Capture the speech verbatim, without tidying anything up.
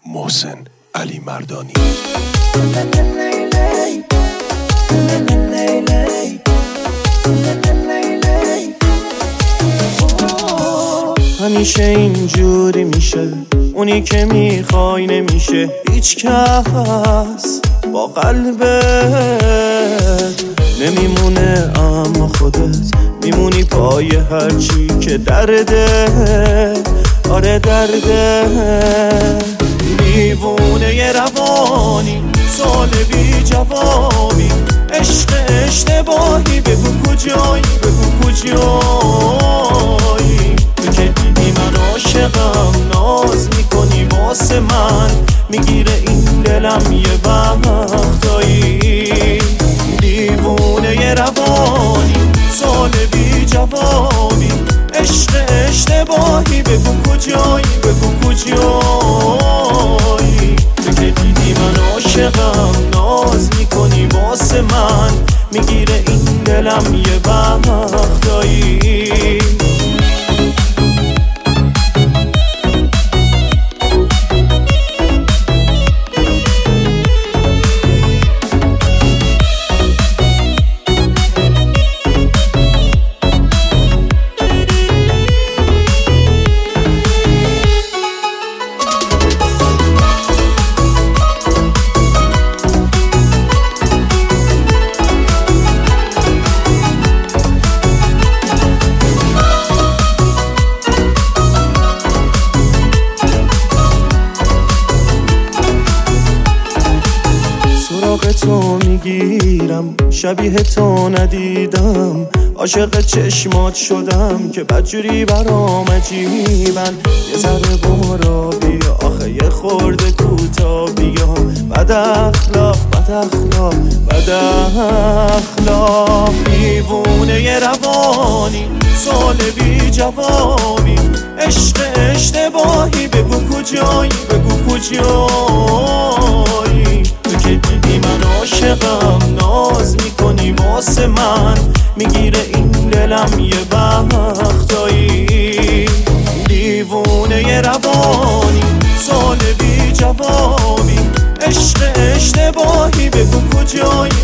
محسن علی مردانی. همیشه اینجوری میشه، اونی که میخوای نمیشه هیچ کس با قلبت نمیمونه، اما خودت میمونی پای هرچی که درده. آره درده، دیوونه ی روانی، سال بی جوابی، عشق اشتباهی، بگو کجایی، بگو کجایی. تو که دیدی من عاشقم، ناز میکنی واسه من، میگیره این دلم یه وقتایی. دیوونه ی روانی، سال بی جوابی، عشق اشتباهی، بگو کجایی، بگو کجایی. تو که دیدی من عاشقم، ناز میکنی واسه من، میگیره این دلم یه وقتایی. تو میگیرم، شبیه تو ندیدم، عاشق چشمات شدم که بدجوری برام عجیبن. یه ذره برو بیا، آخه یه خورده کوتاه بیا. بد اخلاق، بد اخلاق، بد اخلاق. دیوونه ی روانی، سال بی جوابی، عشق اشتباهی، بگو کجایی، بگو کجایی. تو که دیدی من عاشقم، ناز میکنی واسه من، میگیره این دلم یه وقتایی. دیوونه ی روانی، سال بی جوابی، عشق اشتباهی، بگو کجایی،